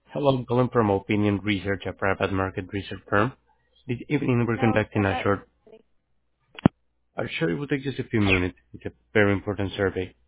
Hello, I'm calling from Opinion Research, a private market research firm. This evening, we're conducting a short, I'll sure it will take just a few minutes. It's a very important survey.